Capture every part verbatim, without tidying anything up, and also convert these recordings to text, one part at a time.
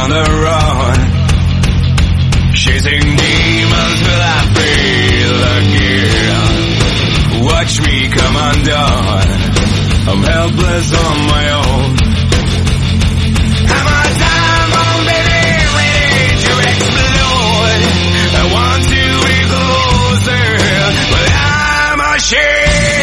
on the run, chasing demons till I feel again. Watch me come undone, I'm helpless on my own. I'm a time bomb, baby, ready to explode. I want to be closer, but I'm ashamed.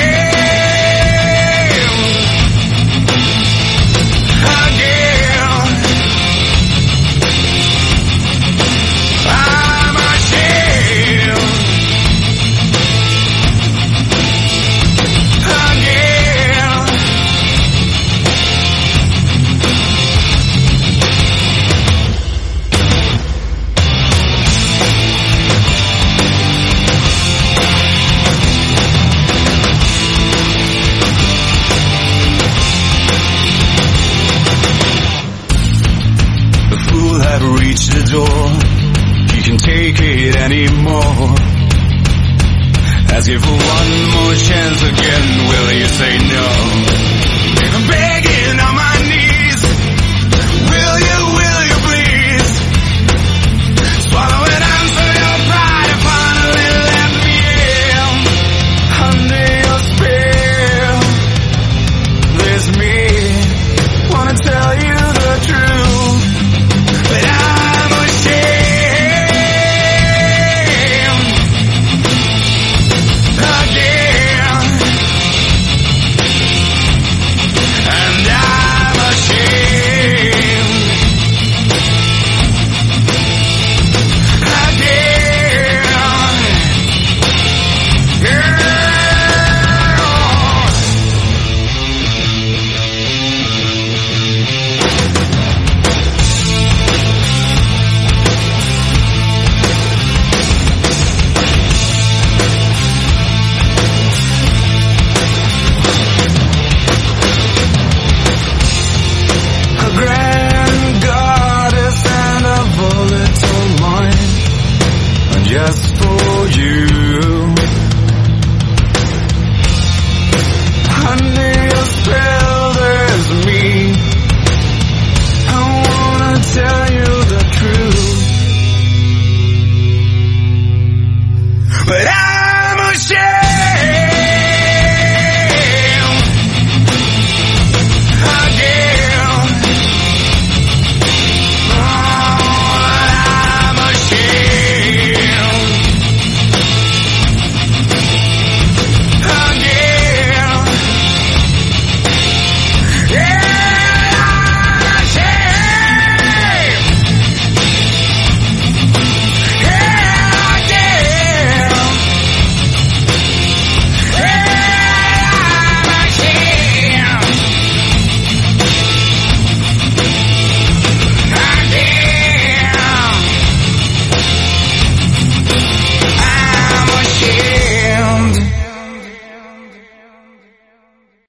Reach the door, he can take it anymore. As if one